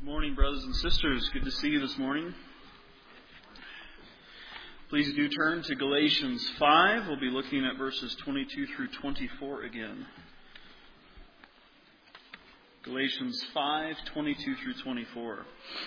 Morning, brothers and sisters. Good to see you this morning. Please do turn to Galatians 5. We'll be looking at verses 22 through 24 again. Galatians 5, 22 through 24.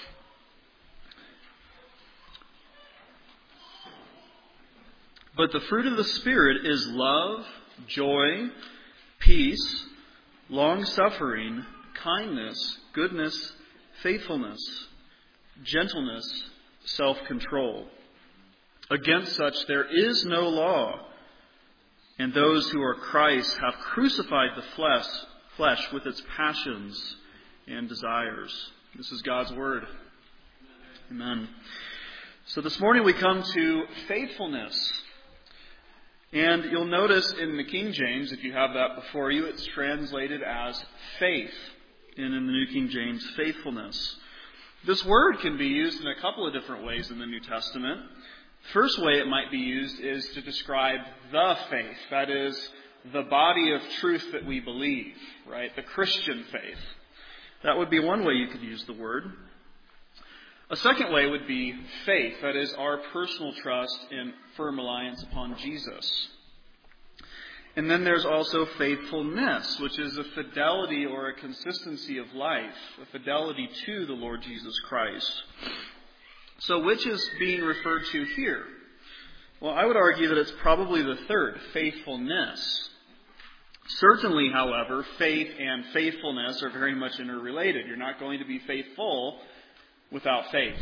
But the fruit of the Spirit is love, joy, peace, long-suffering, kindness, goodness, faithfulness, gentleness, self-control. Against such there is no law. And those who are Christ have crucified the flesh with its passions and desires. This is God's word. Amen. So this morning we come to faithfulness. And you'll notice in the King James, if you have that before you, it's translated as faith. And in the New King James, faithfulness. This word can be used in a couple of different ways in the New Testament. First way it might be used is to describe the faith. That is, the body of truth that we believe, right? The Christian faith. That would be one way you could use the word. A second way would be faith. That is, our personal trust and firm reliance upon Jesus. And then there's also faithfulness, which is a fidelity or a consistency of life, a fidelity to the Lord Jesus Christ. So which is being referred to here? Well, I would argue that it's probably the third, faithfulness. Certainly, however, faith and faithfulness are very much interrelated. You're not going to be faithful without faith.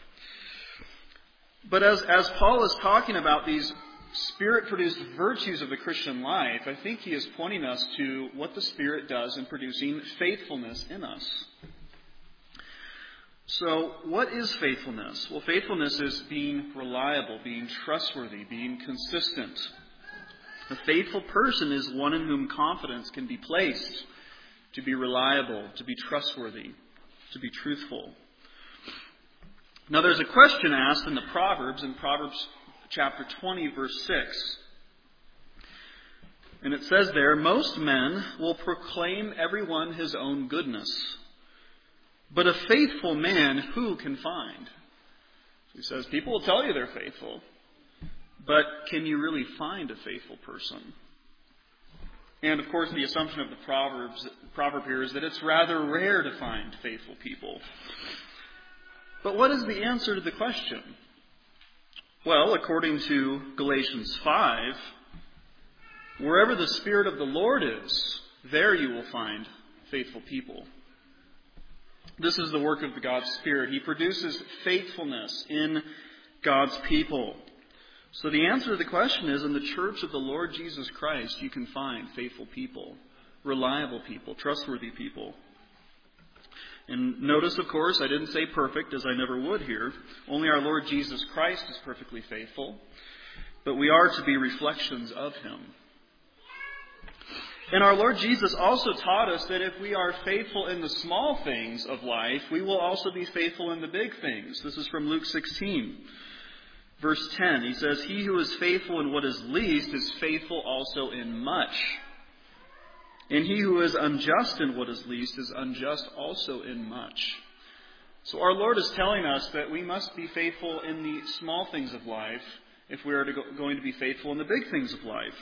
But as Paul is talking about these Spirit-produced virtues of the Christian life, I think he is pointing us to what the Spirit does in producing faithfulness in us. So, what is faithfulness? Well, faithfulness is being reliable, being trustworthy, being consistent. A faithful person is one in whom confidence can be placed, to be reliable, to be trustworthy, to be truthful. Now, there's a question asked in Proverbs chapter 20, verse 6. And it says there, most men will proclaim everyone his own goodness, but a faithful man who can find? He says, people will tell you they're faithful, but can you really find a faithful person? And of course, the assumption of the proverb here is that it's rather rare to find faithful people. But what is the answer to the question? Well, according to Galatians 5, wherever the Spirit of the Lord is, there you will find faithful people. This is the work of God's Spirit. He produces faithfulness in God's people. So the answer to the question is, in the church of the Lord Jesus Christ, you can find faithful people, reliable people, trustworthy people. And notice, of course, I didn't say perfect, as I never would here. Only our Lord Jesus Christ is perfectly faithful. But we are to be reflections of Him. And our Lord Jesus also taught us that if we are faithful in the small things of life, we will also be faithful in the big things. This is from Luke 16, verse 10. He says, he who is faithful in what is least is faithful also in much. And he who is unjust in what is least is unjust also in much. So our Lord is telling us that we must be faithful in the small things of life if we are going to be faithful in the big things of life.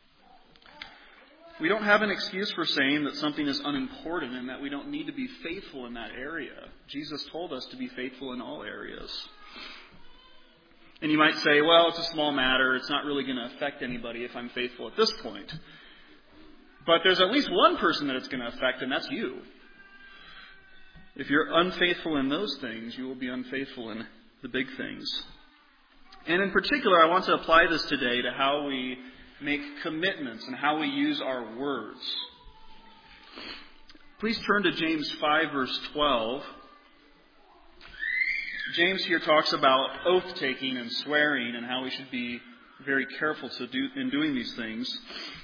We don't have an excuse for saying that something is unimportant and that we don't need to be faithful in that area. Jesus told us to be faithful in all areas. And you might say, well, it's a small matter. It's not really going to affect anybody if I'm faithful at this point. But there's at least one person that it's going to affect, and that's you. If you're unfaithful in those things, you will be unfaithful in the big things. And in particular, I want to apply this today to how we make commitments and how we use our words. Please turn to James 5, verse 12. James here talks about oath-taking and swearing and how we should be very careful in doing these things.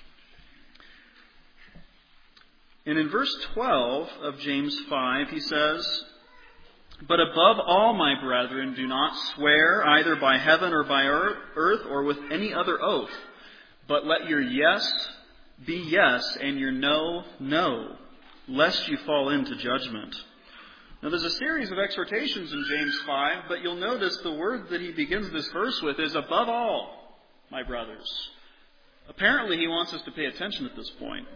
And in verse 12 of James 5, he says, but above all, my brethren, do not swear either by heaven or by earth or with any other oath, but let your yes be yes and your no, no, lest you fall into judgment. Now there's a series of exhortations in James 5, but you'll notice the word that he begins this verse with is above all, my brothers. Apparently he wants us to pay attention at this point.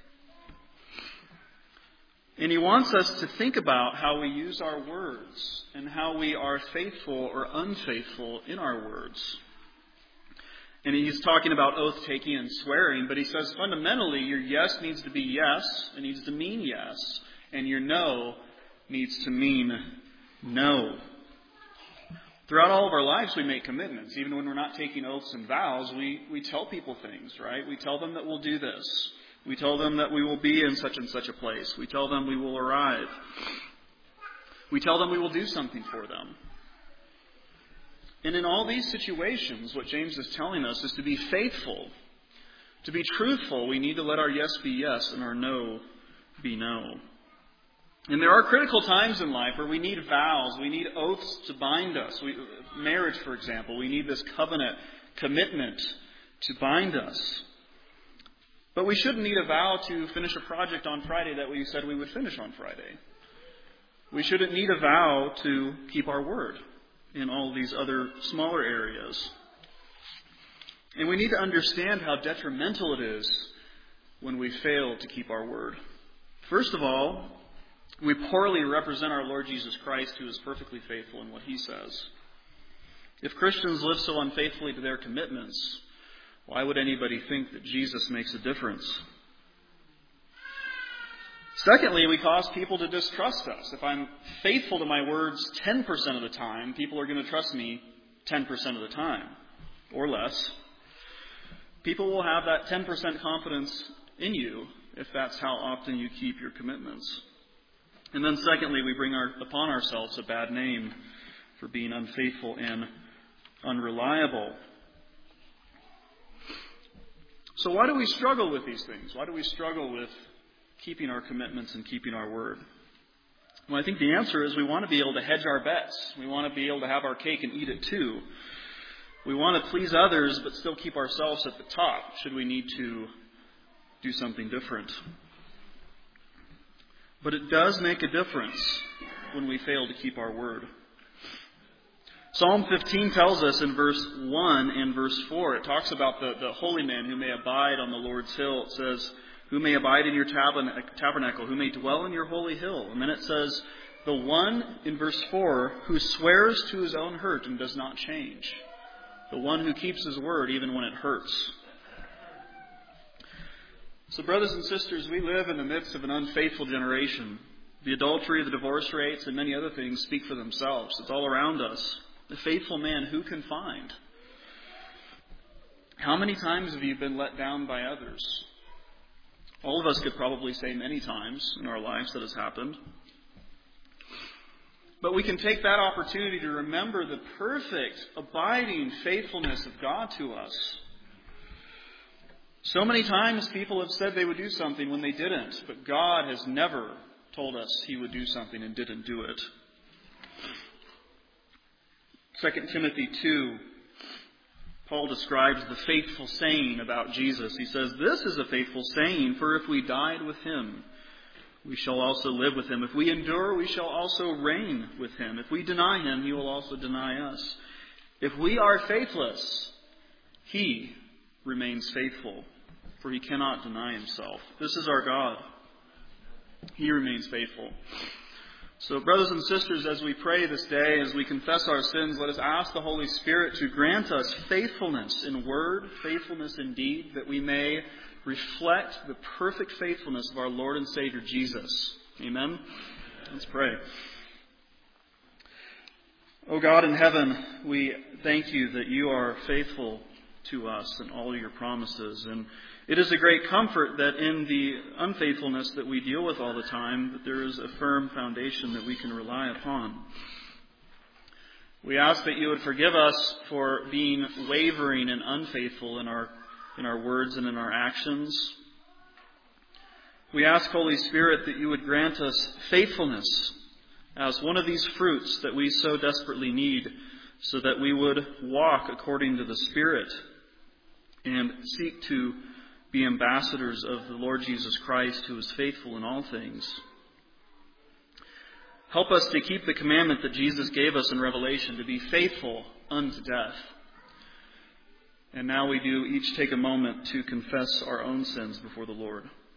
And he wants us to think about how we use our words and how we are faithful or unfaithful in our words. And he's talking about oath-taking and swearing, but he says fundamentally your yes needs to be yes, it needs to mean yes, and your no needs to mean no. Throughout all of our lives we make commitments. Even when we're not taking oaths and vows, we tell people things, right? We tell them that we'll do this. We tell them that we will be in such and such a place. We tell them we will arrive. We tell them we will do something for them. And in all these situations, what James is telling us is to be faithful. To be truthful, we need to let our yes be yes and our no be no. And there are critical times in life where we need vows, we need oaths to bind us. Marriage, for example, we need this covenant commitment to bind us. But we shouldn't need a vow to finish a project on Friday that we said we would finish on Friday. We shouldn't need a vow to keep our word in all these other smaller areas. And we need to understand how detrimental it is when we fail to keep our word. First of all, we poorly represent our Lord Jesus Christ, who is perfectly faithful in what he says. If Christians live so unfaithfully to their commitments, why would anybody think that Jesus makes a difference? Secondly, we cause people to distrust us. If I'm faithful to my words 10% of the time, people are going to trust me 10% of the time, or less. People will have that 10% confidence in you if that's how often you keep your commitments. And then secondly, we bring upon ourselves a bad name for being unfaithful and unreliable. So why do we struggle with these things? Why do we struggle with keeping our commitments and keeping our word? Well, I think the answer is we want to be able to hedge our bets. We want to be able to have our cake and eat it too. We want to please others but still keep ourselves at the top should we need to do something different. But it does make a difference when we fail to keep our word. Psalm 15 tells us in verse 1 and verse 4, it talks about the holy man who may abide on the Lord's hill. It says, who may abide in your tabernacle, who may dwell in your holy hill. And then it says, the one in verse 4 who swears to his own hurt and does not change. The one who keeps his word even when it hurts. So brothers and sisters, we live in the midst of an unfaithful generation. The adultery, the divorce rates, and many other things speak for themselves. It's all around us. The faithful man, who can find? How many times have you been let down by others? All of us could probably say many times in our lives that has happened. But we can take that opportunity to remember the perfect, abiding faithfulness of God to us. So many times people have said they would do something when they didn't, but God has never told us he would do something and didn't do it. 2 Timothy 2, Paul describes the faithful saying about Jesus. He says, this is a faithful saying, for if we died with him, we shall also live with him. If we endure, we shall also reign with him. If we deny him, he will also deny us. If we are faithless, he remains faithful, for he cannot deny himself. This is our God. He remains faithful. So, brothers and sisters, as we pray this day, as we confess our sins, let us ask the Holy Spirit to grant us faithfulness in word, faithfulness in deed, that we may reflect the perfect faithfulness of our Lord and Savior Jesus. Amen? Let's pray. O God in heaven, we thank you that you are faithful to us in all your promises. And it is a great comfort that in the unfaithfulness that we deal with all the time, that there is a firm foundation that we can rely upon. We ask that you would forgive us for being wavering and unfaithful in our words and in our actions. We ask, Holy Spirit, that you would grant us faithfulness as one of these fruits that we so desperately need, so that we would walk according to the Spirit and seek to be ambassadors of the Lord Jesus Christ, who is faithful in all things. Help us to keep the commandment that Jesus gave us in Revelation, to be faithful unto death. And now we do each take a moment to confess our own sins before the Lord.